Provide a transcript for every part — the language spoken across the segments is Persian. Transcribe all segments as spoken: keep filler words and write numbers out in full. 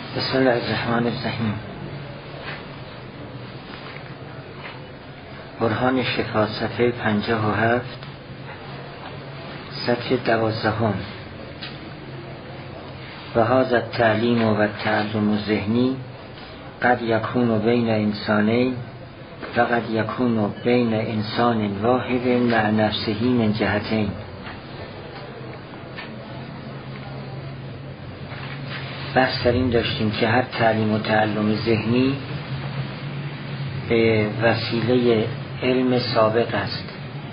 بسم الله الرحمن الرحیم. برهان شفا صفحه پنجاه و هفت، سطر دوازدهم. و هذا التعلیم و التعلم الذهنی قد یکون بین انسانین و قد یکون بین انسان واحد مع نفسه من جهتین. بحث در این داشتیم که هر تعلیم و تعلم ذهنی به وسیله علم سابق است.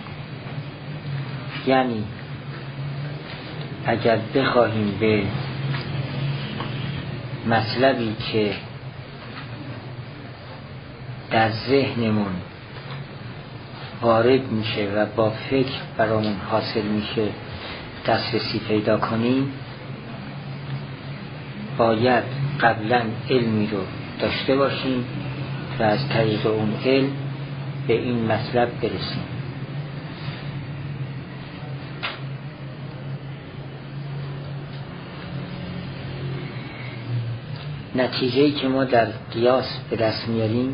یعنی اگر بخواهیم به مطلبی که در ذهنمون وارد میشه و با فکر برامون حاصل میشه دسترسی پیدا کنیم، باید قبلا علمی رو داشته باشیم و از طریق اون علم به این مطلب برسیم. نتیجه‌ای که ما در قیاس به دست میاریم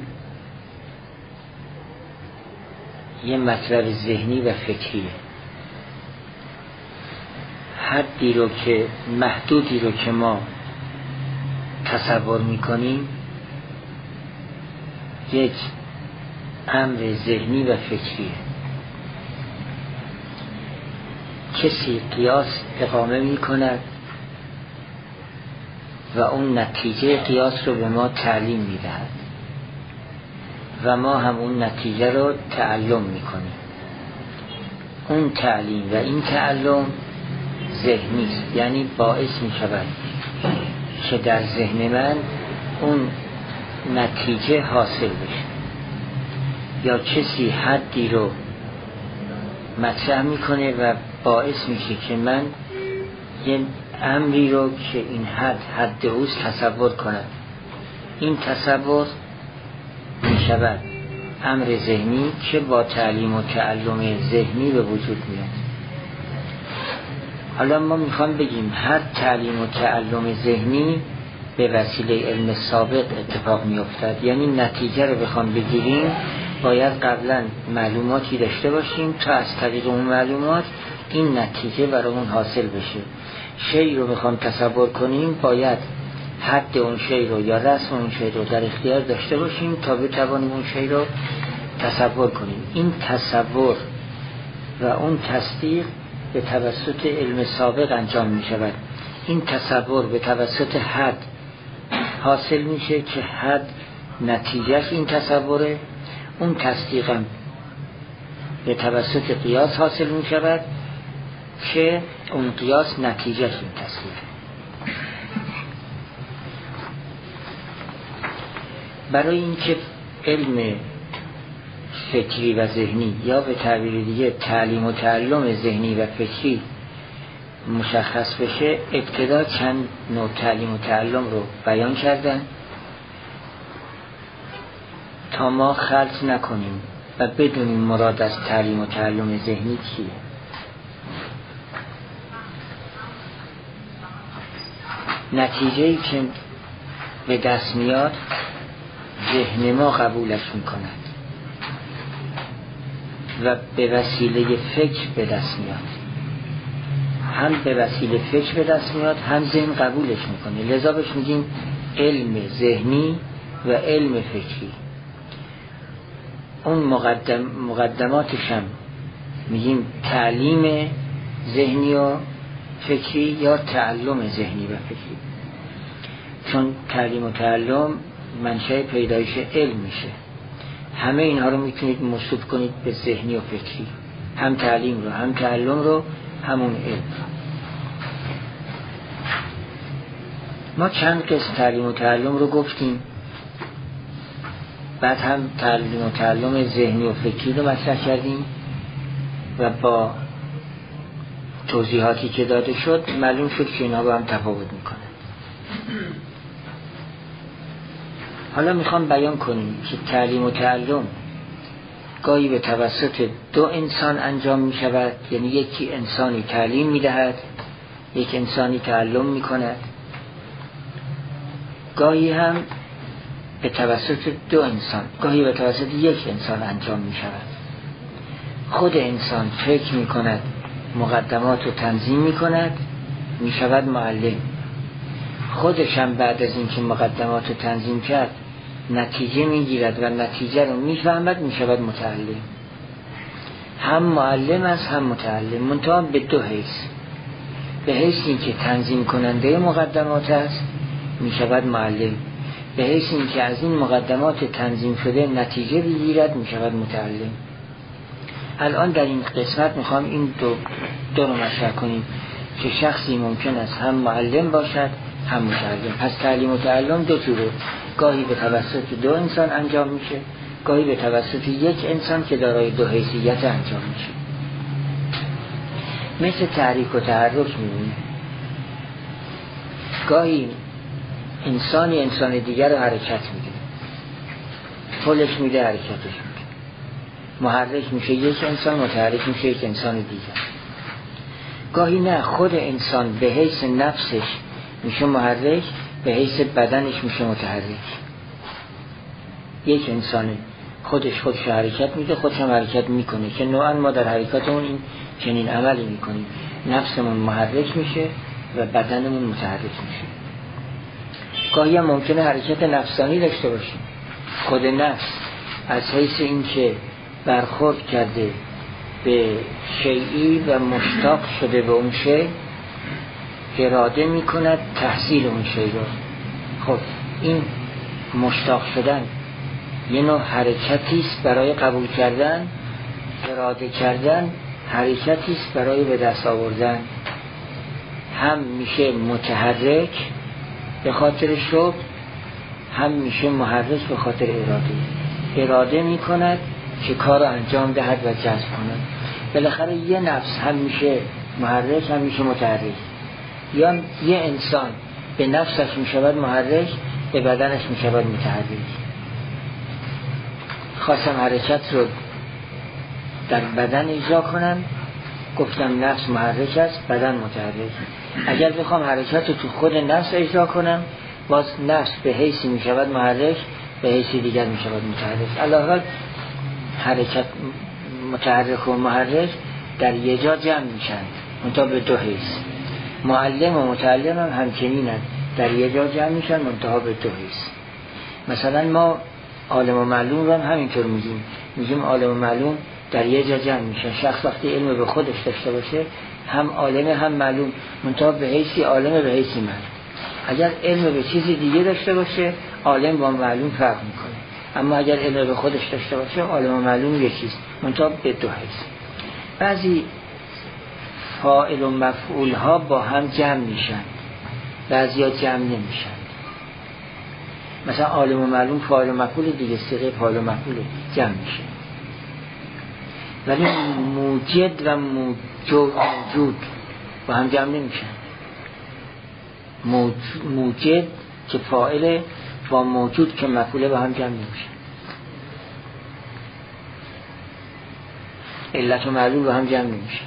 یه مطلب ذهنی و فکریه. حدی رو که محدودی رو که ما تصور میکنیم یک امر ذهنی و فکریه. کسی قیاس اقامه میکند و اون نتیجه قیاس رو به ما تعلیم میدهد و ما هم اون نتیجه رو تعلم میکنیم. اون تعلیم و این تعلم ذهنی است، یعنی باعث میشود که در ذهن من اون نتیجه حاصل بشه. یا کسی حدی رو مطرح میکنه و باعث میشه که من یه امری رو که این حد حد اوست تصور کنم. این تصور میشود امر ذهنی که با تعلیم و تعلم ذهنی به وجود میاد. حالا ما میخوام بگیم هر تعلیم و تعلم ذهنی به وسیله علم سابق اتفاق میافتد. یعنی نتیجه رو بخوام بگیریم باید قبلا معلوماتی داشته باشیم تا از طریق اون معلومات این نتیجه برامون حاصل بشه. شی رو بخوام تصور کنیم باید حد اون شی رو یا رسم اون شی رو در اختیار داشته باشیم تا بتوانیم اون شی رو تصور کنیم. این تصور و اون تصدیق به توسط علم سابق انجام می شود. این تصور به توسط حد حاصل میشه که حد نتیجهش این تصوره. اون تصدیقم به توسط قیاس حاصل می شود که اون قیاس نتیجهش این تصدیق. برای اینکه علم فکری و ذهنی یا به تعبیر دیگه تعلیم و تعلم ذهنی و فکری مشخص بشه، ابتدا چند نوع تعلیم و تعلم رو بیان کردن تا ما خلط نکنیم و بدونیم مراد از تعلیم و تعلم ذهنی چیه. نتیجه‌ای که به دست میاد ذهن ما قبولش میکند و به وسیله فکر به دست میاد. هم به وسیله فکر به دست میاد هم ذهن قبولش میکنه. لذا بهش میگیم علم ذهنی و علم فکری. اون مقدم مقدماتش هم میگیم تعلیم ذهنی و فکری یا تعلم ذهنی و فکری، چون تعلیم و تعلم منشأ پیدایش علم میشه. همه اینها رو میتونید موصوف کنید به ذهنی و فکری، هم تعلیم رو هم تعلم رو همون علم. ما چند قسم تعلیم و تعلم رو گفتیم، بعد هم تعلیم و تعلم ذهنی و فکری رو مطرح کردیم و با توضیحاتی که داده شد معلوم شد که اینا با هم تفاوت میکنه. حالا میخوام بیان کنیم که تعلیم و تعلم گاهی به توسط دو انسان انجام میشود. یعنی یکی انسانی تعلیم میدهد، یک انسانی تعلم میکند. گاهی هم به توسط دو انسان، گاهی به توسط یک انسان انجام می شود. خود انسان فکر می کند، مقدمات رو تنظیم می کند، می شود معلم. خودش هم بعد از اینکه مقدمات رو تنظیم کرد نتیجه می گیرد و نتیجه رو می فهمد، می شود متعلم. هم معلم است هم متعلم، منتها به دو حیث. به حیث اینکه تنظیم کننده مقدمات است می شود معلم، به حیث اینکه از این مقدمات تنظیم شده نتیجه بگیرد می شود متعلم. الان در این قسمت میخوام این دو دو رو مطرح کنیم که شخصی ممکن است هم معلم باشد هم متعلم. پس تعلیم و تعلم دو جوره، گاهی به توسط دو انسان انجام میشه، گاهی به توسط یک انسان که دارای دو حیثیت انجام میشه. مثل تحریک و تحرک میبینیم، گاهی انسانی انسان دیگر رو حرکت میده، پلش میده، حرکتش میده، محرک میشه یک انسان، متحرک میشه یک انسان دیگر. گاهی نه، خود انسان به حیث نفسش میشه محرک، به حیث بدنش میشه متحرک. یک انسان خودش خودش حرکت میده، خودش هم حرکت میکنه که نوعا ما در حرکاتمون این چنین عملی میکنیم، نفسمون محرک میشه و بدنمون متحرک میشه. گاهی هم ممکنه حرکت نفسانی داشته باشیم، خود نفس از حیث این که برخورد کرده به شیئی و مشتاق شده به اون شی، اراده میکند تحصیل اون شی رو. خب این مشتاق شدن یه نوع حرکتی است برای قبول کردن، اراده کردن حرکتی است برای به دست آوردن. هم میشه متحرک به خاطر شوق، هم میشه محرک به خاطر اراده. اراده میکند که کار رو انجام دهد و جذب کند. بالاخره یه نفس هم میشه محرک هم میشه متحرک. یا یه انسان به نفسش میشود محرک، به بدنش میشود متحرک. خواستم حرکت رو در بدن اجرا کنم، گفتم نفس محرک است، بدن متحرک. اگر بخوام حرکت رو تو خود نفس اجرا کنم، باز نفس به حیثی میشود محرک، به حیثی دیگر میشود متحرک. علاوه حرکت متحرک و محرک در یه جا جمع میشن، منتها به دو حیث. معلم و متعلم هم همچنینن، در یه جا جمع میشن منتها به دو حیث. مثلا ما عالم و معلوم رو هم همینطور میگیم، میگیم عالم و معلوم در یه جا جمع میشن. شخص وقتی علم به خودش داشته باشه، هم عالم هم معلوم، منتها به حیثی عالم به حیثی معلوم. اگر علم به چیزی دیگه داشته باشه، عالم با معلوم فرق میکنه. اما اگر علم به خودش داشته باشه، عالم و معلوم یکیست، منتها به دو حیث. بعضی فاعل و مفعول ها با هم جمع میشن، بعضی ها جمع نمیشن. مثلا عالم و معلوم فاعل و مفعول دیگه، صيغه فاعل و مفعول جمع میشه. ولی موجد و موجود با هم جمع نمیشن. موجد که فاعل با موجود که مفعول با هم جمع نمیشن. علت و معلول با هم جمع نمیشن.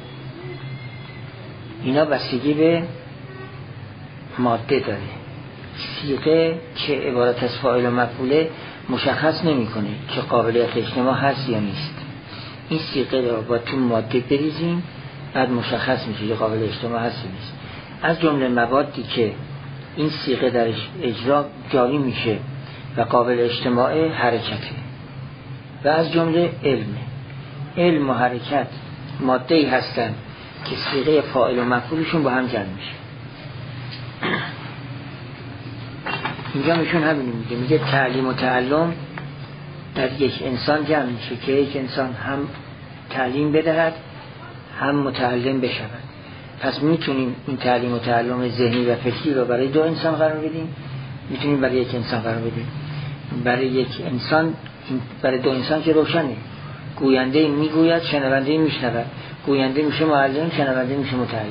اینا بستگی به ماده داره. صیغه که عبارت از فاعل و مفعول مشخص نمیکنه که قابلیت اجتماع هست یا نیست. این صیغه رو با تو ماده بریزیم، بعد مشخص میشه که قابل اجتماع هست یا نیست. از جمله موادی که این صیغه درش اجرا جاری میشه و قابل اجتماع حرکته، و از جمله علم. علم و حرکت ماده ای هستن که صیغه فاعل و مفعولشون با هم جمع میشه. اینجا میشون همین میگه، میگه تعلیم و تعلم در یک انسان جمع میشه که یک انسان هم تعلیم بدهد هم متعلم بشود. پس میتونیم این تعلیم و تعلم ذهنی و فکری رو برای دو انسان قرار بدیم، میتونیم برای یک انسان قرار بدیم. برای یک انسان، برای دو انسان که روشنه، گوینده میگوید، شنونده میشنود. گوینده میشه معلم، شنونده میشه متعلم.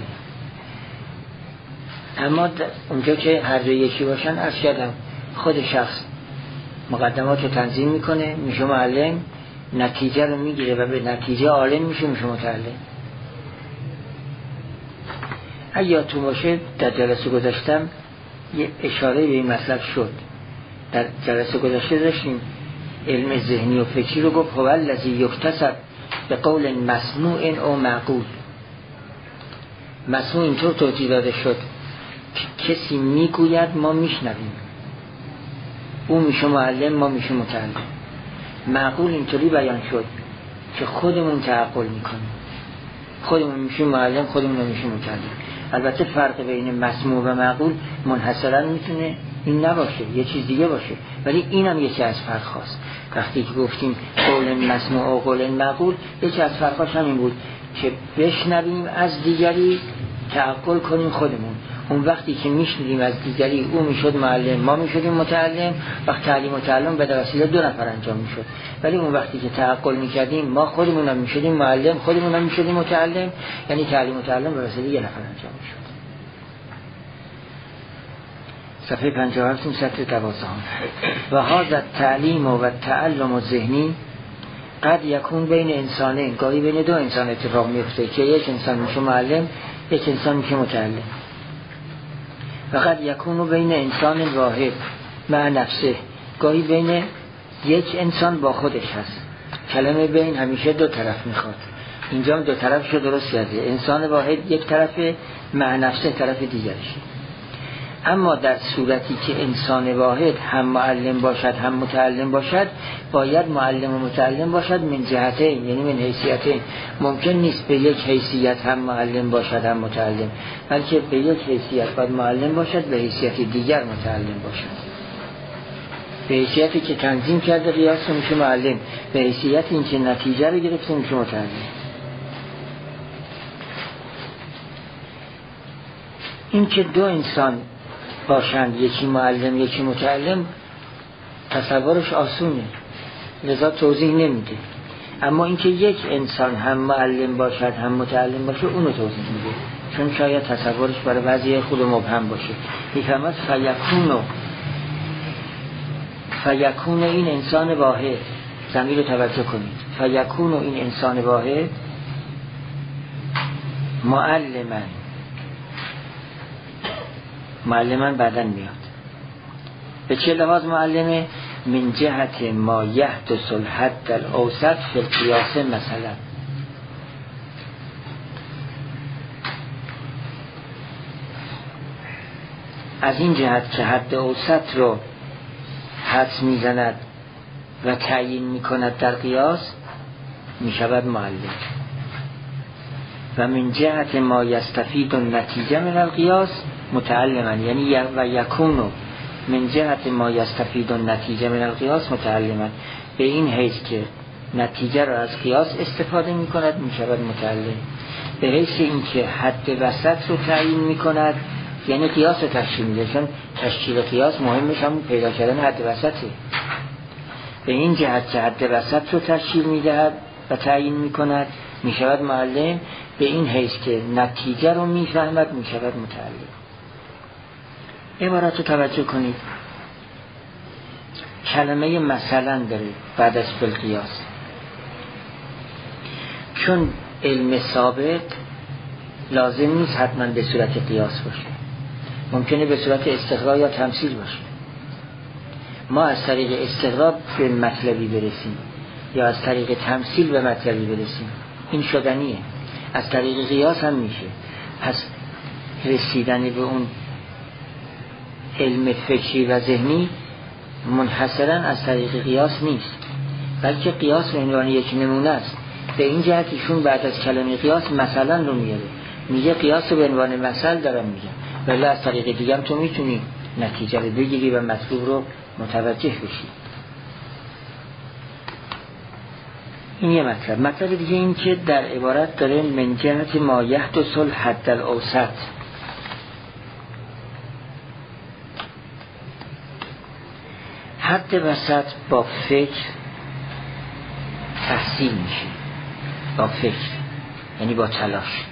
اما اونجا که هر دو یکی باشن، از شدم خود شخص مقدمات رو تنظیم میکنه، میشه معلم، نتیجه رو میگیره و به نتیجه عالم میشه، میشه متعلم. اگه یادتون باشه در جلسه گذاشتم یه اشاره به این مطلب شد. در جلسه گذشته داشتیم علم ذهنی و فکری رو گفت هو الذی یکتسب به قول مسموع او معقول. مسموع اینطور توضیح داده شد که کسی میگوید ما میشنویم، او میشه معلم ما میشه متعلم. معقول اینطوری بیان شد که خودمون تعقل میکنیم، خودمون میشه معلم خودمون میشه متعلم. البته فرق بین مسموع و معقول منحصرا میتونه این نباشه، یه چیز دیگه باشه، ولی اینم یکی از فرق هاست. وقتی که گفتیم قول مسموع و قول معقول، یکی از فرقاش همین بود که بشنویم از دیگری تعقل کنیم خودمون. اون وقتی که میشنیدیم از دیگری او میشد معلم ما میشدیم متعلم، وقت تعلیم و تعلم به وسیله دو نفر انجام میشد. ولی اون وقتی که تعقل میکردیم ما خودمون هم میشدیم معلم خودمون هم میشدیم متعلم، یعنی تعلیم و تعلم به وسیله یه نفر انجام میشد. صفحه پنجاه و هفت سطر دوازده. و هذا التعلیم و تعلم ذهنی قد یکون بین انسانین، گاهی بین دو انسان اتفاق میفته که یک انسان میشه معلم یک انسان میشه متعلم. و قد یکون بین انسان واحد مع نفسه، گاهی بین یک انسان با خودش هست. کلمه بین همیشه دو طرف میخواد، اینجا دو طرف شد درست کرده. انسان واحد یک طرف، مع نفسه طرف دیگرش. اما در صورتی که انسان واحد هم معلم باشد هم متعلم باشد، باید معلم و متعلم باشد من جهتین، یعنی من حیثیتین. ممکن نیست به یک حیثیت هم معلم باشد هم متعلم، بلکه به یک حیثیت باید معلم باشد، به حیثیت دیگر متعلم باشد. به حیثیتی که تنظیم کرده قیاس میشه معلم، به حیثیت این که نتیجه رو گرفته میشه متعلم. این که دو انسان باشند، یکی معلم یکی متعلم، تصورش آسونه لذا توضیح نمیده. اما اینکه یک انسان هم معلم باشد هم متعلم باشه اونو توضیح میده، چون شاید تصورش برای بعضی خود مبهم باشه. میفهمد فیکونو فیکونو این انسان واحد، ضمیر رو توجه کنید، فیکونو این انسان واحد معلمن، معلمان بعدن میاد. به چه لحاظ معلمه؟ من جهت ما یحدث الحد الاوسط فی القیاس. مثلا از این جهت که حد اوسط رو حدس میزند و تعیین میکند در قیاس میشود معلم. و من جهت ما یستفید النتیجه من القیاس متعلما، یعنی و یکونو من جهت ما یستفید النتیجه من القیاس متعلما، به این حیث که نتیجه را از قیاس استفاده می کند می شود متعلم. به حیث این که حد وسط رو تعیین می کند، یعنی قیاس رو تشکیل می ده، چون تشکیل قیاس مهمش هم پیدا کردن حد وسطه. به این جهت که حد وسط رو تشکیل می دهد و تعیین می کند می شود معلم، به این حیث که نتیجه رو می فهمد می شود متعلم. عبارت رو توجه کنید. کلمه مثلا داره بعد از بالقیاس، چون علم ثابت لازم نیست حتما به صورت قیاس باشه، ممکنه به صورت استقرا یا تمثیل باشه. ما از طریق استقرا به مطلبی برسیم یا از طریق تمثیل به مطلبی برسیم، این شدنیه. از طریق قیاس هم میشه. پس رسیدن به اون علم فکری و ذهنی منحصرا از طریق قیاس نیست، بلکه قیاس به عنوان یک نمونه است. به این جهت ایشون بعد از کلمه قیاس مثلا رو میاره، میگه قیاس رو به عنوان مثل دارم میگم، ولی از طریق دیگه تو میتونی نتیجه رو بگیری و مطلوب رو متوجه بشی. این یه مطلب. مطلب دیگه این که در عبارت داره من جهت ما یحدث الحد الاوسط، حد وسط با فکر تحصیل میشه، با فکر یعنی با تلاش.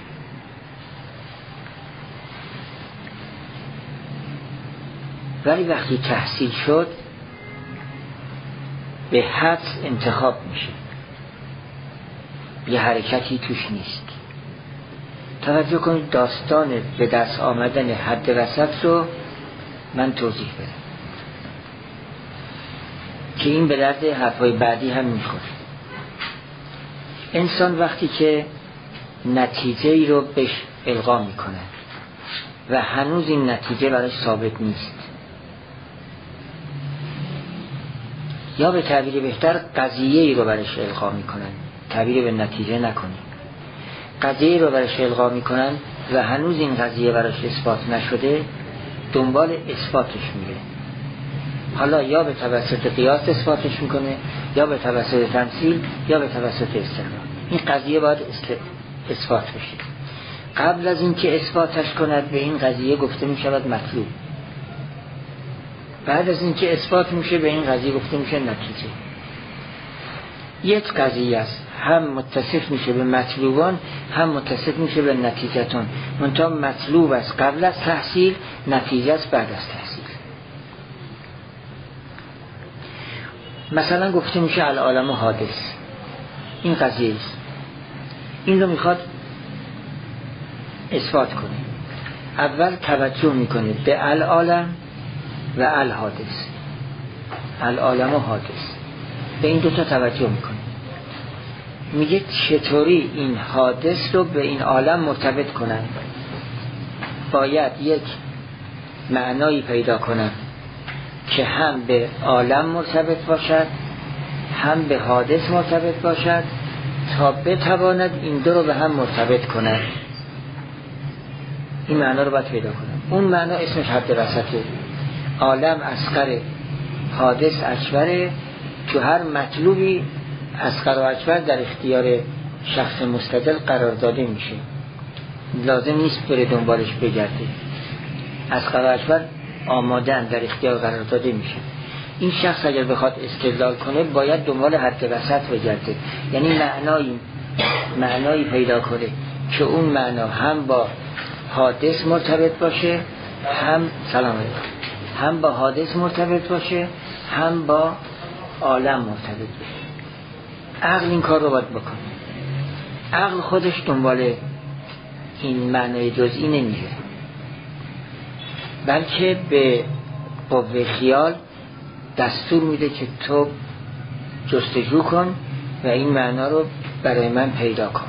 ولی وقتی تحصیل شد به حدس انتخاب میشه، یه حرکتی توش نیست. توجه کنید داستان به دست آمدن حد وسط رو من توضیح بدم که این به درد حرفای بعدی هم میخوره. انسان وقتی که نتیجه ای رو بهش القا میکنه و هنوز این نتیجه براش ثابت نیست، یا به تعبیر بهتر قضیه ای رو براش القا میکنن، تعبیر به نتیجه نکنیم، قضیه ای رو براش القا میکنن و هنوز این قضیه براش اثبات نشده، دنبال اثباتش میره. حالا یا به توسط قیاس اثباتش میکنه، یا به توسط تمثیل، یا به توسط استدلال. این قضیه باید اثبات بشه. قبل از اینکه اثباتش کند به این قضیه گفته میشود مطلوب، بعد از اینکه اثبات میشه به این قضیه گفته میشه نتیجه. یک قضیه است، هم متصف میشه به مطلوبان، هم متصف میشه به نتیجتون. منتها مطلوب است قبل از تحصیل، نتیجه است بعد از تحصیل. مثلا گفته میشه العالم حادث، این قضیه است، این رو میخواد اثبات کنه. اول توجه میکنه به العالم و الحادث، العالم و حادث، به این دوتا توجه میکنه. میگه چطوری این حادث رو به این عالم مرتبط کنن. باید یک معنایی پیدا کنن که هم به عالم مرتبط باشد، هم به حادث مرتبط باشد، تا بتواند این دو رو به هم مرتبط کنن. این معنا رو باید پیدا کنن. اون معنا اسمش حد وسطه. عالم اصغر، حادث اکبره. تو هر مطلوبی اصغر و اکبر در اختیار شخص مستدل قرار داده میشه، لازم نیست بره دنبالش بگرده. اصغر و اکبر آمادن، در اختیار قرار داده میشه. این شخص اگر بخواد استدلال کنه باید دنبال حد وسط بگرده، یعنی معنایی معنایی پیدا کنه که اون معنا هم با حادث مرتبط باشه، هم سلام علیکم هم با حادث مرتبط باشه، هم با عالم مرتبط باشه. عقل این کار رو باید بکنه. عقل خودش دنبال این معنای جزئی نمیره، بلکه به قوه خیال دستور میده که تو جستجو کن و این معنا رو برای من پیدا کن.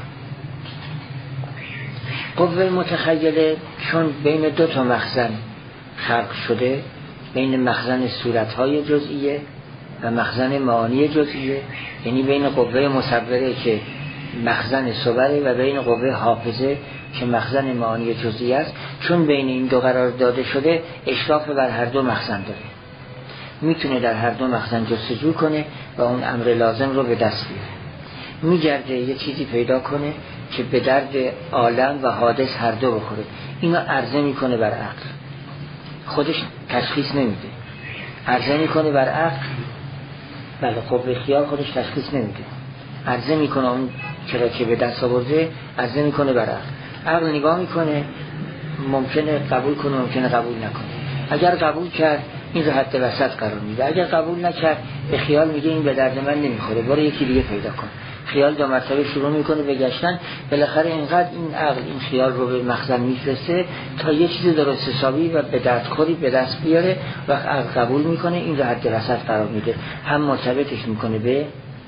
قوه متخیله چون بین دو تا مخزن خلق شده، بین مخزن صورتهای جزئیه و مخزن معانی جزئیه، یعنی بین قوه مصوره که مخزن صوره و بین قوه حافظه که مخزن معانی جزئی است. چون بین این دو قرار داده شده، اشراف بر هر دو مخزن داره، میتونه در هر دو مخزن جستجو کنه و اون امر لازم رو به دست بیاره. میگرده یه چیزی پیدا کنه که به درد عالم و حادث هر دو بخوره. اینو عرضه میکنه بر عقل، خودش تشخیص نمیده، عرضه میکنه بر عقل. بله، قوه خیال خودش تشخیص نمیده، عرضه میکنه اون چرا که به دست آورده، عرضه میکنه بر عقل. عقل نگاه میکنه، ممکنه قبول کنه، ممکنه قبول نکنه. اگر قبول کرد این رو حد وسط قرار میده، اگر قبول نکرد به خیال میگه این به درد من نمیخوره، برو یکی دیگه پیدا کن. خیال دو مرتبه شروع میکنه به گشتن، بالاخره اینقدر این عقل این خیال رو به مخزن میفرسته تا یه چیز درست حسابی و به دردخوری به دست بیاره. وقت عقل قبول میکنه، این رو حد وسط قرار میده، هم مرتبطش میکنه به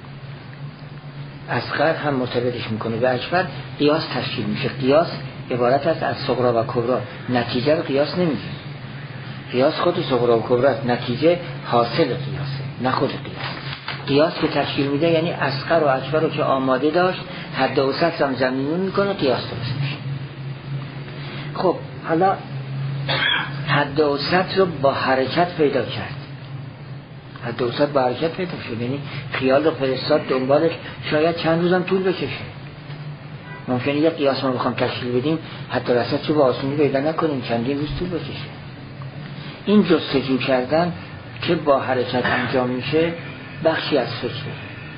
اصغر، هم مرتبطش میکنه به اکبر. قیاس تشکیل میشه. قیاس عبارت است از صغرا و کبرا. نتیجه رو قیاس نمیگه، قیاس خود صغرا و کبرا، نتیجه حاصل قیاسه نه خود قیاس. قیاس که تشکیل میده یعنی اصغر و اکبر رو که آماده داشت حد اوسط هم زمینون میکنه، قیاس درست میشه. خب حالا حد اوسط رو با حرکت پیدا کرد، حد اوسط با حرکت پیدا شد، یعنی خیال رو فرستاد دنبالش، شاید چند روزم طول بکشه. ممکنه یه قیاس ما بخوام تشکیل بدیم حد وسط رو با آسونی پیدا نکنیم، چندین روز طول بکشه. این جستجو کردن که با حرکت انجام میشه بخشی از فکره.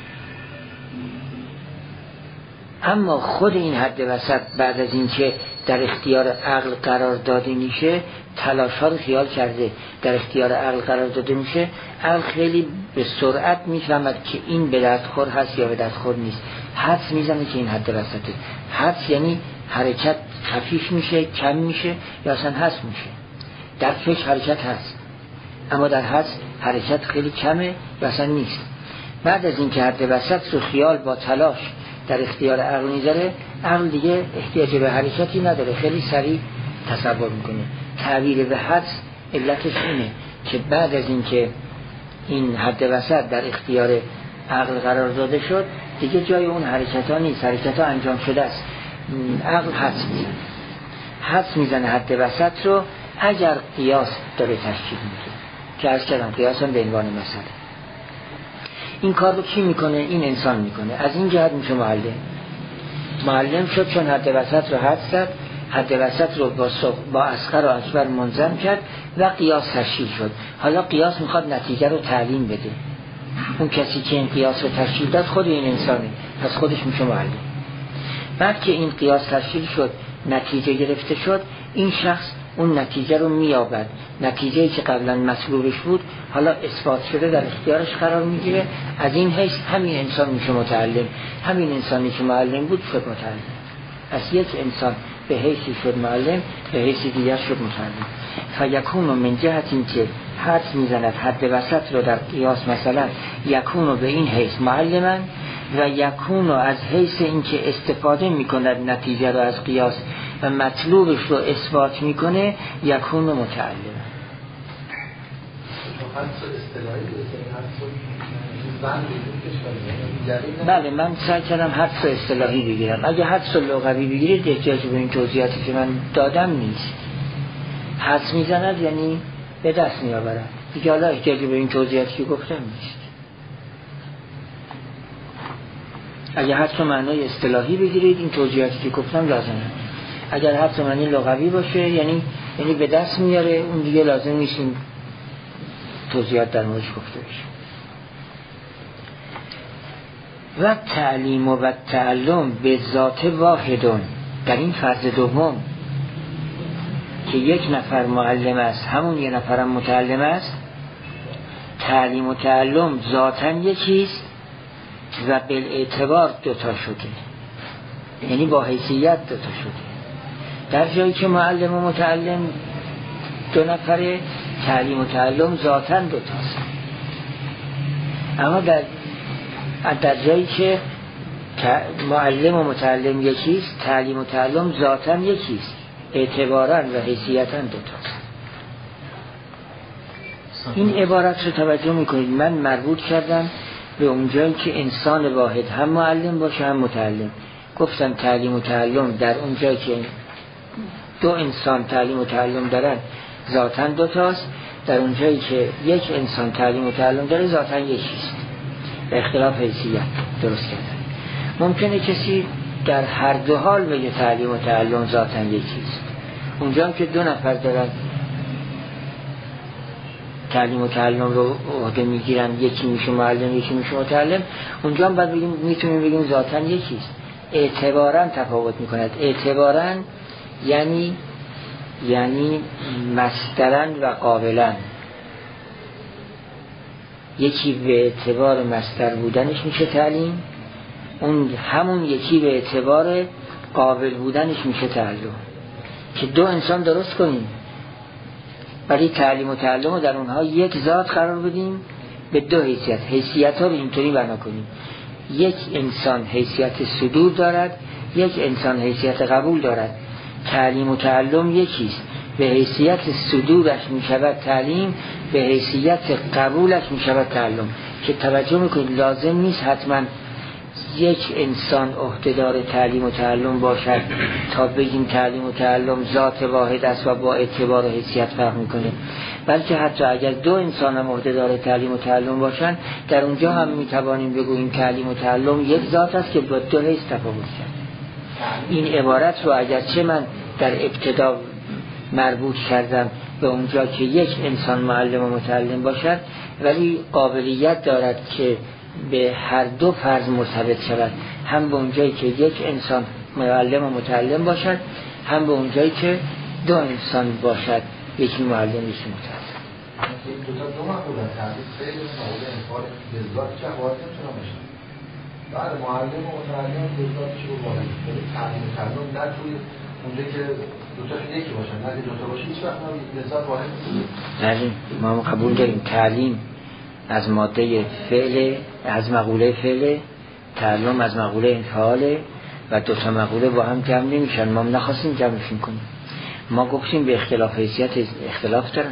اما خود این حد وسط بعد از اینکه در اختیار عقل قرار داده میشه، تلاش ها رو خیال کرده در اختیار عقل قرار داده میشه، عقل خیلی به سرعت میفهمد که این به دردخور هست یا به دردخور نیست. حدس میزنه که این حد وسطه. حدس یعنی حرکت خفیف میشه، کم میشه یا اصلا حذف میشه. در فکر حرکت هست، اما در هست حرکت خیلی کمه و اصلا نیست. بعد از این که حد وسط رو خیال با تلاش در اختیار عقل میذاره، عقل دیگه احتیاج به حرکتی نداره، خیلی سریع تصور میکنه. تعبیر به حد علتش اینه که بعد از این که این حد وسط در اختیار عقل قرار داده شد، دیگه جای اون حرکت ها نیست، حرکت ها انجام شده است. عقل حدس میزنه حدس میزنه حد وسط رو، اگر قیاس داره تشکیل میده که از کردم قیاس هم به عنوان مسئله. این کار رو کی میکنه؟ این انسان میکنه. از این جهت میشه معلم. معلم شد چون حد وسط رو حدس زد، حد وسط رو با, با اصغر و اکبر منظم کرد و قیاس تشکیل شد. حالا قیاس میخواد نتیجه رو تعلیم بده. اون کسی که این قیاس رو تشکیل داد خود این انسانه، پس خودش میشه معلم. بعد که این قیاس تشکیل شد، نتیجه گرفته شد، این شخص اون نتیجه رو میابد. نتیجه‌ای که قبلا مطلوبش بود حالا اثبات شده، در اختیارش قرار میگیره. از این حیث همین انسان میشه متعلم. همین انسانی که معلم بود شد متعلم. از یک انسان به حیثی شد معلم، به حیثی دیگر شد متعلم. فیکون من جهت این که حدس میزند حد وسط رو در قیاس مثلا یکون به این حیث معلمن و یکون از حیث این که استفاده میکند نتیجه رو از قیاس و مطلوبش رو اثبات میکنه، یکون متعلم. بله، من سعی کردم حدس اصطلاحی بگیرم. اگه حدس لغوی بگیرید احتیاج به این توضیحاتی که من دادم نیست. حدس میزند یعنی به دست میآورد دیگه، حالا احتیاج به این توضیحاتی که گفتم نیست. اگه حدس معنای اصطلاحی بگیرید این توضیحاتی که گفتم لازمه. اگر حدس معنی لغوی باشه یعنی یعنی به دست میاره، اون دیگه لازم نیست این توضیحات در موردش گفته بشه. و تعلیم و تعلم به ذات واحدون، در این فرض دوم که یک نفر معلم است همون یک نفرم متعلم است، تعلیم و تعلم ذاتاً یکیست و بالاعتبار دوتا شده، یعنی با حیثیت دوتا شده. در جایی که معلم و متعلم دو نفره، تعلیم و تعلم ذاتاً دوتاست. اما در در جایی که معلم و متعلم یکیست، تعلیم و تعلم ذاتاً یکیست، اعتباراً و حیثیتاً دوتاست. این عبارت رو توجه میکنید، من مربوط کردم به اون جایی که انسان واحد هم معلم باشه هم متعلم. گفتم تعلیم و تعلم در اون جایی که دو انسان تعلیم و تعلم دارن ذاتاً دوتاست، در اون جایی که یک انسان تعلیم و تعلم داره ذاتاً یکیست، به اختلاف حیثیت درست کردن. ممکنه کسی در هر دو حال بگه تعلیم و تعلم ذاتاً یکیست. اونجا هم که دو نفر دارن تعلیم و تعلم رو عهده میگیرن، یکی میشه معلم یکی میشه متعلم، اونجا هم باید بگیم میتونیم بگیم ذاتاً یکیست. اعتباراً تفاوت میکند. اعتباراً یعنی یعنی مصدراً و قابلاً. یکی به اعتبار مصدر بودنش میشه تعلیم، اون همون یکی به اعتبار قابل بودنش میشه تعلم. که دو انسان درست کنیم، ولی تعلیم و تعلم رو در اونها یک ذات قرار بدیم به دو حیثیت. حیثیت ها رو اینطوری بنا کنیم: یک انسان حیثیت صدور دارد، یک انسان حیثیت قبول دارد. تعلیم و تعلم یکیست، به حیثیت صدورش میشود تعلیم، به حیثیت قبولش میشود تعلم. که توجه میکنید لازم نیست حتما یک انسان عهدهدار تعلیم و تعلم باشد تا بگیم تعلیم و تعلم ذات واحد است و با اعتبار و حیثیت فرق میکنه، بلکه حتی اگر دو انسان هم عهدهدار تعلیم و تعلم باشن، در اونجا هم میتوانیم بگوییم تعلیم و تعلم یک ذات است که با دو حیث تفاوت کرد. این عبارت رو اگرچه من در ابتدا مربوط کردم به اونجا که یک انسان معلم و متعلم باشد، ولی قابلیت دارد که به هر دو فرض مرتبط شود، هم به اونجایی که یک انسان معلم و متعلم باشد، هم به اونجایی که دو انسان باشد، یکی معلم یکی متعلم. دو تا دو مقوله تعریف خیلی مقوله انفار بذات چه حواد نمیتونه باشه. بعد معلم و متعلم بذات چه باید تعلیم و تعلم نه توی اونجا که دو تا یکی باشن، اگه دو تا باشه هیچ وقت لذت واحد نیست. ما قبول داریم تعلیم از ماده فعل، از مقوله فعل، تعلم از مقوله انفعاله و دو تا مقوله با هم جمع نمیشن. ما نخواستیم جمعشون کنیم. ما گفتیم به اختلاف حیثیت اختلاف دارن.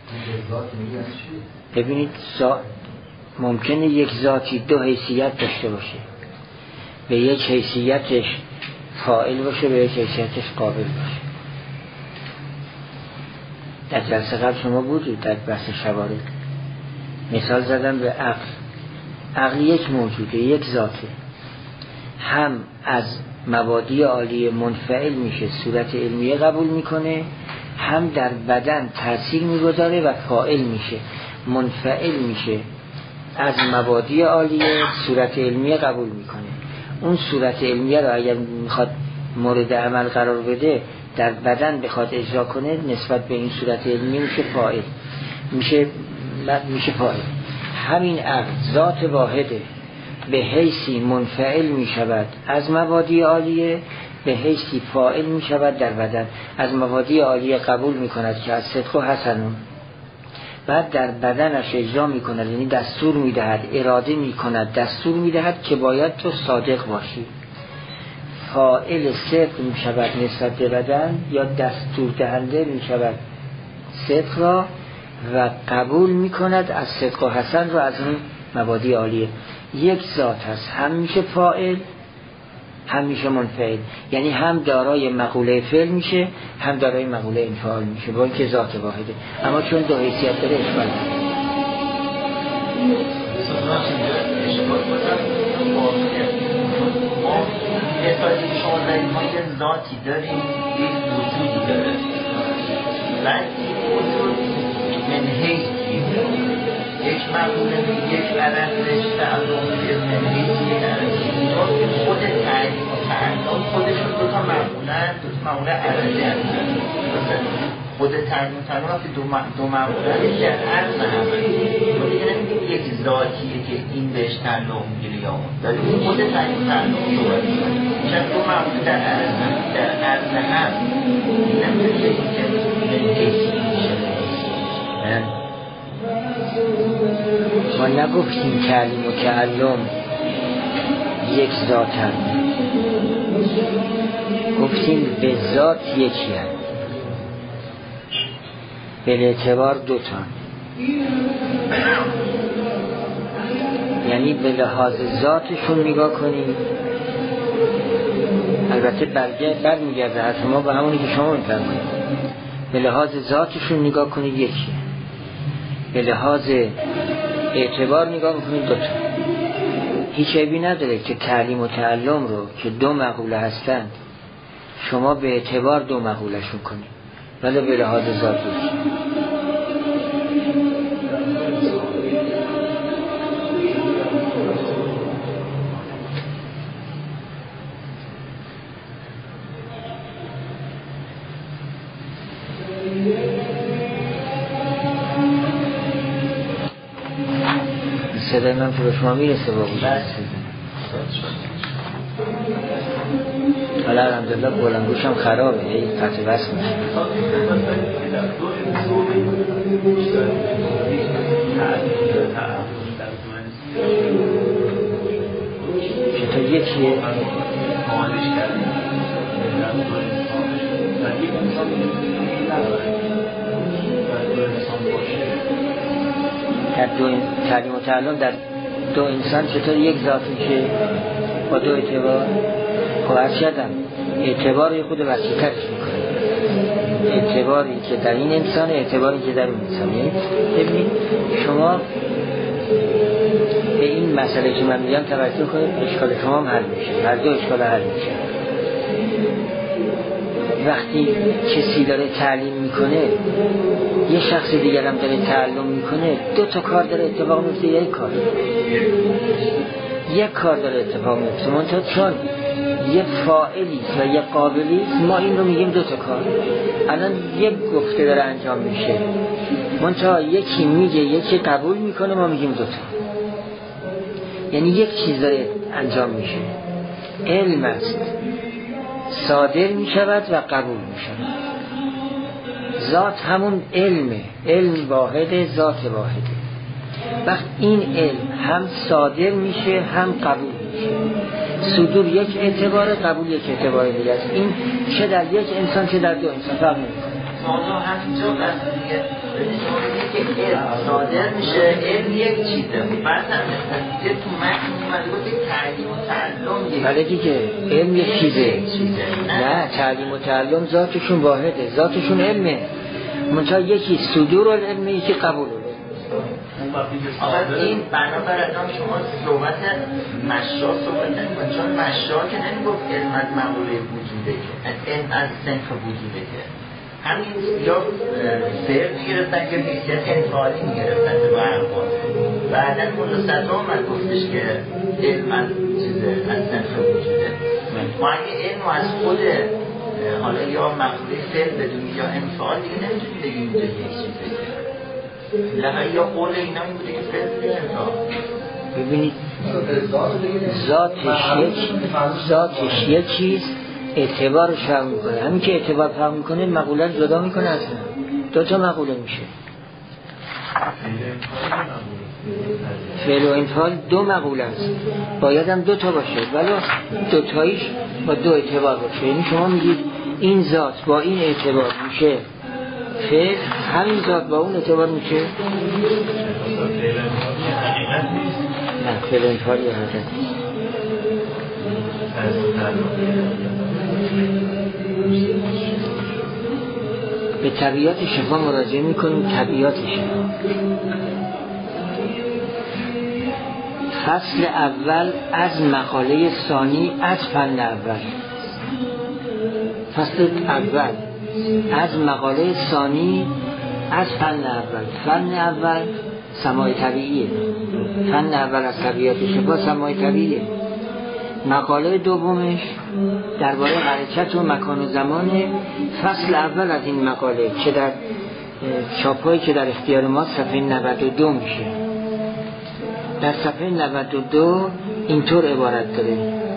ببینید ممکنه یک ذاتی دو حیثیت داشته باشه، به یک حیثیتش فاعل باشه، به یک حیثیتش قابل باشه. در جلسه قبل شما بودید در بحث شوارد مثال زدم به عقل. عقل یک موجوده، یک ذاته، هم از مبادی عالیه منفعل میشه، صورت علمیه قبول میکنه، هم در بدن تاثیر میگذاره و فاعل میشه، منفعل میشه، از مبادی عالیه صورت علمیه قبول میکنه. اون صورت علمیه رو اگر میخواد مورد عمل قرار بده، در بدن بخواد اجرا کنه، نسبت به این صورت علمیه میشه فاعل، میشه میشه فاعل. همین عقل ذات واحده، به حیثی منفعل می شود از مبادی عالیه، به حیثی فاعل می شود در بدن. از مبادی عالیه قبول می کند که از صدق و حسنون، بعد در بدنش اجرا می کند، یعنی دستور می دهد، اراده می کند، دستور می دهد که باید تو صادق باشی. فاعل صدق می شود نسبت به بدن، یا دستور دهنده می شود صدق را و قبول می کند از صدق و حسن را از اون مبادی عالیه. یک ذات هست، هم میشه فاعل هم میشه منفعل، یعنی هم دارای مقوله فعل میشه هم دارای مقوله انفعال میشه، با اینکه ذات واحده، اما چون دو حیثیت داره اشکال داره. شما دارید ما یه ذاتی داریم، یک وجودی داره، بعد این وجود من حیثی یک مقوله یک عرضش تعلم به منحیثی عرضی خود تعلیم و تعلم خودشون دو تا مقوله دو تا مقوله عرضی هستن. خود تعلیم و تعلم وقتی دو, دو مقوله در عرض همه تو دیگه نمیدیم یک ذاتیه که این بهش تعلم میگیره یا اون داریم خود تعلیم و تعلم صورت چند دو مقوله در عرض هم در عرض هم نمیدیم یکی که منحیثی میشه. ما نگفتیم تعلیم و تعلم یک ذات هم، گفتیم به ذات یکی هم، به اعتبار دوتا، یعنی به لحاظ ذاتشون نگاه کنیم. البته برگه بر میگرده حتی ما به همونی که شما میفرمایید، به لحاظ ذاتشون نگاه کنید یکیه، به لحاظ اعتبار نگاه میکنید دوتا. هیچ عیبی نداره که تعلیم و تعلم رو که دو مقوله هستند شما به اعتبار دو مقولهشون کنید، ولی به لحاظ ذات یکی. صدای من تو شما میرسه با بود حالا الحمدلله بلندگوشم خرابه، هی قطع بس میشه. چطور یکیه؟ در دو تعلیم و تعلم در دو انسان چطور یک ذات میشه با دو اعتبار؟ خب ارشدم اعتبار خود وسیع‌ترش میکنه، اعتباری که در این انسان، اعتباری که در اون انسان. ببینید شما به این مسئله که من میگم توجه کنید، اشکال شما هم حل میشه، هر دو اشکال حل میشه. وقتی کسی داره تعلیم میکنه، یه شخص دیگر هم داره تعلم میکنه، دو تا کار داره اتفاق میفته، یک کار یک کار داره اتفاق میفته، منتها چون یه فاعلی و یه قابلی، ما این رو میگیم دو تا کار. الان یک گفته داره انجام میشه، منتها یکی میگه یکی قبول میکنه، ما میگیم دو تا، یعنی یک چیز داره انجام میشه. علم است، صادر می شود و قبول می شود. ذات همون علمه، علم واحده، ذات واحده. وقت این علم هم صادر میشه هم قبول میشه. صدور یک اعتبار، قبول یک اعتبار دیگه است. این چه در یک انسان چه در دو انسان فرق میکنه. موضوع همینجا بس دیگه که علم صادر میشه، علم یک چیزه. بعد هم نتیجه تو متن اومده بود یک تعلیم و تعلم. بله دیگه علم یک چیزه. نه تعلیم و تعلم ذاتشون واحده، ذاتشون علمه. منتها یکی صدور العلمه، یکی قبول العلمه. آقا این بنابر ادام شما صحبت مشا صحبت نمی‌کنید، چون مشا که نمیگفت علم از مقوله وجوده که علم از صنف وجوده که همین یا فعل میگرفتن که حیثیت انفعالی میگرفتن به برقا. بعدا ملا صدرا آمد گفتش که علم از چیزه از صنف وجوده. ما اگه علم از خود حالا یا مقوله فعل بدونی یا انفعال دیگه نمیتونی بگیم اینجا یک چیزه لغه یا قول اینا این بوده که فعل دیگه انفعال. ببینید ذاتش یک ذاتش یک چیز اعتبارش فهم میکنه. همین که اعتبار فهم میکنه مقوله رو جدا میکنه اصلا. دو تا مقوله میشه. فعل و انفعال دو مقوله است. باید هم دو تا باشه ولی دو تاییش با دو اعتبار باشه. یعنی شما میگید این ذات با این اعتبار میشه فعل، همین ذات با اون اعتبار میشه نه فعل و انفعال یه حرکت به طبیعت شفا مراجعه میکنیم. طبیعت شفا فصل اول از مقاله ثانی از فن اول. فصل اول از مقاله ثانی از فن اول. فن اول سماع طبیعیه. فن اول از طبیعت شفا سماع طبیعیه. مقاله دومش درباره حرکت و مکان و زمان. فصل اول از این مقاله که در چاپایی که در اختیار ما صفحه نود و دو میشه. در صفحه نود و دو اینطور عبارت داره: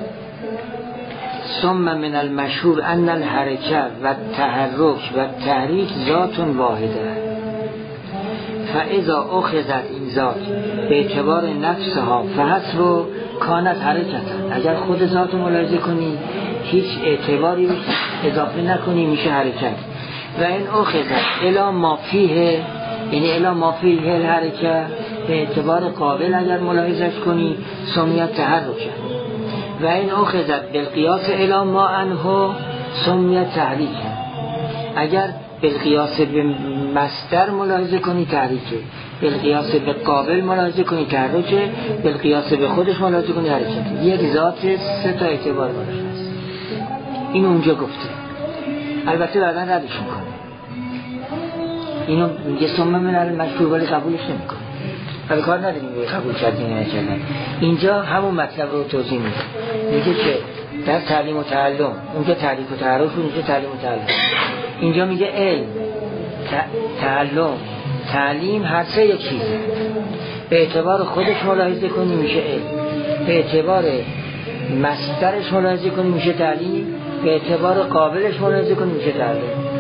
ثم من المشهور ان الحرکت و التحرک و التحریک ذات واحده فاذا اخذت این ذات به اعتبار نفسها فحسب و کانت حرکت. اگر خود ذات رو ملاحظه کنی هیچ اعتباری اضافه نکنی میشه حرکت. و این اخذت الا ما فیه، یعنی الا ما فیه الحرکت به اعتبار قابل اگر ملاحظش کنی سمیت تحرکه. و این اخذت بالقیاس الا ما عنه سمیت تحریکه. اگر بالقیاس به مصدر ملاحظه کنی تحریکه، بالقیاس به قابل ملاحظه کنی تحرکه، بالقیاس به خودش ملاحظه کنی حرکته. یک ذات سه تا اعتبار باشه. این اونجا گفته، البته بعدا ردش میکنه. اینو میگه ثم من المشهور ولی قبولش نمیکنه. ولی کار نداریم قبول کردیم یا نکردن. اینجا همون مطلب رو توضیح میده. میگه که در تعلیم و تعلم اونجا تعریف و تعارف، اونجا تعلیم و تعلم. اینجا میگه علم، تعلم، تعلیم هر سه یک چیزه. به اعتبار خودش ملاحظه کنی میشه علم، به اعتبار مصدرش ملاحظه کنی میشه تعلیم، به اعتبار قابلش ملاحظه کنی میشه تعلم.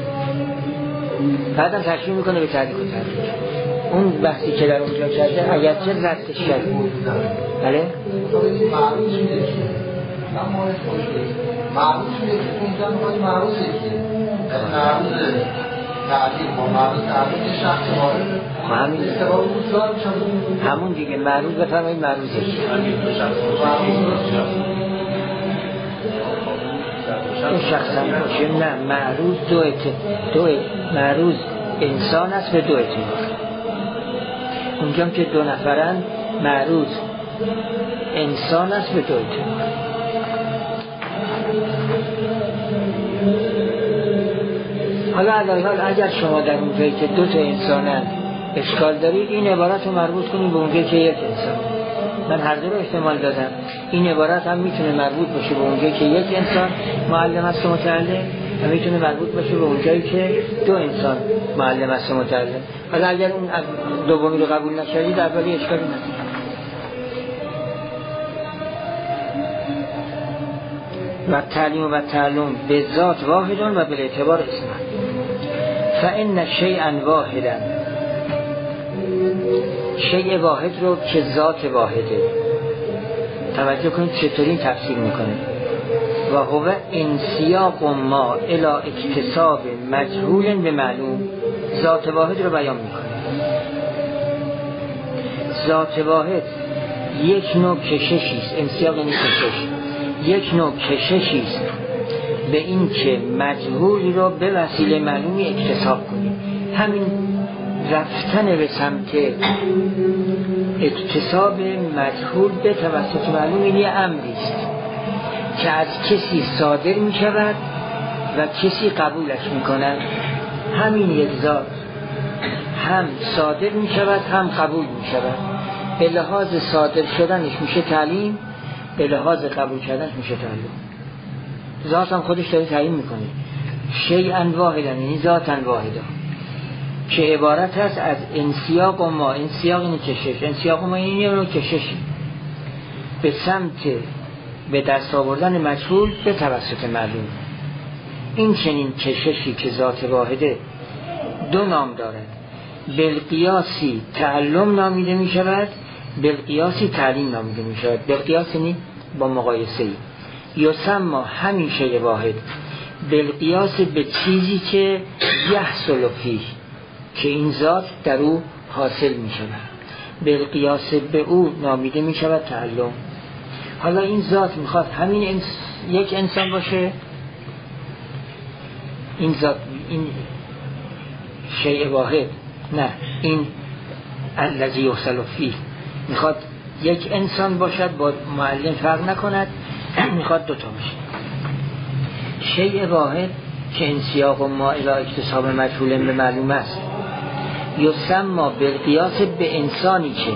بعدم تشریح میکنه به تعریف و تعلم. اون بحثی که در اونجا کرده اگرچه ردش کرده بله؟ معروض شده که من مورد خوشده معروض شده که اونجا میخواد معروض یکیه معروض تعلیم با معروض تعلیم شخص مورد همین همون دیگه معروض بفرمایید معروض یکی اون شخص هم باشه. نه معروض دو ات دو معروض انسان است به دو اعتبار. اونجا که دو نفرن معروض انسان است به دو اعتبار. حالا علیحال اگر شما در اونجایی که دو تا انسانن اشکال دارید این عبارت رو مربوط کنید به اونجایی که یک انسان. من هر دو رو احتمال دادم. این عبارت هم میتونه مربوط باشه به اونجایی که یک انسان معلم است و متعلم و میتونه مربوط باشه به اونجایی که دو انسان معلم است و متعلم. حالا اگر اون دومی رو قبول نکردید اولی اشکالی نداره. و تعلیم و تعلم به ذات واحدون و به اعتبار اسم فإن شیئا واحدا، شیء واحد رو که ذات واحده، توجه کنید چطوری تفسیر میکنه. و هو انسیاق ما الی اکتساب مجهول به معلوم، ذات واحد رو بیان میکنه. ذات واحد یک نوع کششیست، انسیاق یعنی کشش، یک نوع کششیست به این که مجهولی رو به وسیله معلومی اکتساب کنیم. همین رفتن به سمت اکتساب مجهول به توسط معلوم این یه امریست که از کسی صادر می شود و کسی قبولش می کند. همین یک ذات هم صادر می شود هم قبول می شود. به لحاظ صادر شدنش میشه تعلیم، به لحاظ قبول کردنش میشه تعلیم. ذات هم خودش داره تعیین میکنه. شیئا واحدا یعنی ذاتا واحدا که عبارت است از انسیاق و ما، انسیاق یعنی کشش، انسیاق و ما یعنی رو کششی به سمت به دست آوردن مجهول به توسط معلوم. این چنین کششی که ذات واحده دو نام دارد، بالقیاسی تعلم نامیده می شود، بالقیاسی تعلیم نامیده می شود. بالقیاس یعنی با مقایسه ای. یسمى همین شیء واحد بالقیاس به چیزی که یحصل فیه، که این ذات در او حاصل می شود، بالقیاس به او نامیده می شود تعلم. حالا این ذات میخواد همین انس... یک انسان باشه، این ذات این شیء واحد، نه این الذی یحصل فیه میخواد یک انسان باشد، با معلم فرق نکند، میخواد دوتا باشه. شیء واحد که انسیاق و ما الی اکتساب مجهول به معلوم است، یسمى بالقیاس به انسانی که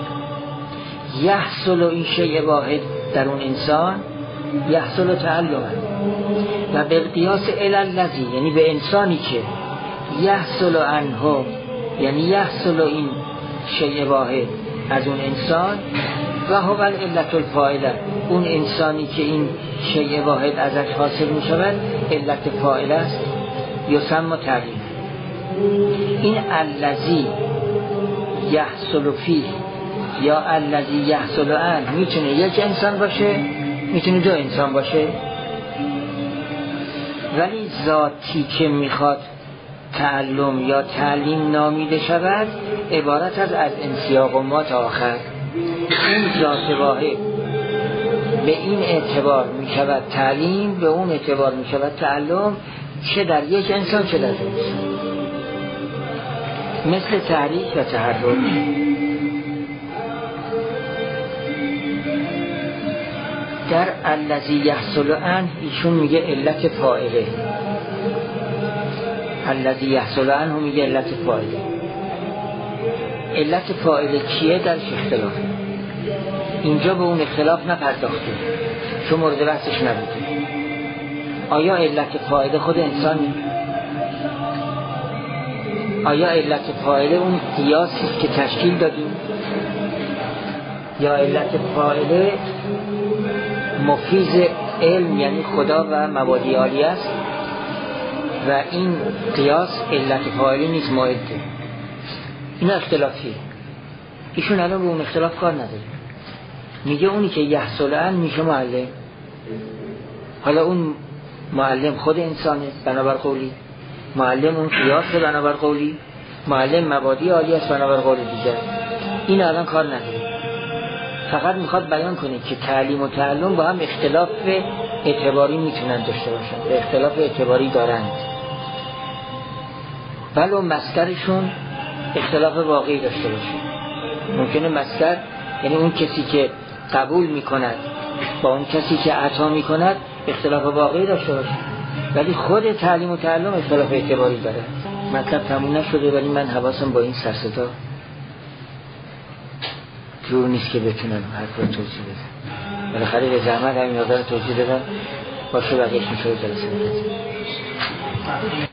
یحصل این شیء واحد در اون انسان، یحصل تعلم، و بالقیاس الی الذی یعنی به انسانی که یحصل عنه یعنی یحصل این شیء واحد از اون انسان، و هو العلت الفاعله، اون انسانی که این شیء واحد ازش حاصل می شود علت فاعله است، یسمى تعلیم. این الذی یحصل فیه یا الذی یحصل عنه میتونه یک انسان باشه، میتونه دو انسان باشه، ولی ذاتی که میخواد تعلم یا تعلیم نامیده شود عبارت از از انسیاق و ما تا آخر. این ذات واحد به این اعتبار می شود تعلیم، به اون اعتبار می شود تعلم، چه در یک انسان چه در دو انسان. مثل تحریک و تحرک. در الذی یحصل عنه ایشون میگه علت فاعله، الذی یحصل عنه میگه علت فاعله. علت فاعله کیه درش اختلاف، اینجا به اون اختلاف نپرداخته چون مورد بحثش نبوده. آیا علت فاعله خود انسانی؟ آیا علت فاعله اون قیاسی که تشکیل دادیم، یا علت فاعله مفیز علم یعنی خدا و مبادی عالی است و این قیاس علت فاعله نیست مائده؟ این اختلافیه. ایشون الان به اون اختلاف کار نداره، میگه اونی که یحصل عنه میشه معلم. حالا اون معلم خود انسانه بنابر قولی، معلم اون قیاسه بنابر قولی، معلم مبادی عالی است بنابر قول دیگر. این الان کار نداره، فقط میخواد بیان کنه که تعلیم و تعلم با هم اختلاف اعتباری میتونن داشته باشن، به اختلاف اعتباری دارند، ولو مصدرشون اختلاف واقعی داشته باشه. ممکنه مصدر یعنی اون کسی که قبول میکند با اون کسی که عطا میکند اختلاف واقعی داشته باشه، ولی خود تعلیم و تعلم اختلاف اعتباری داره. مطلب تموم نشده ولی من حواسم با این سرصدا جور نیست که بتونم حرف رو توضیح بدم. بالاخره به زحمت همین مقدار توضیح دادم، باشه بقیه‌اش میشه جلسه.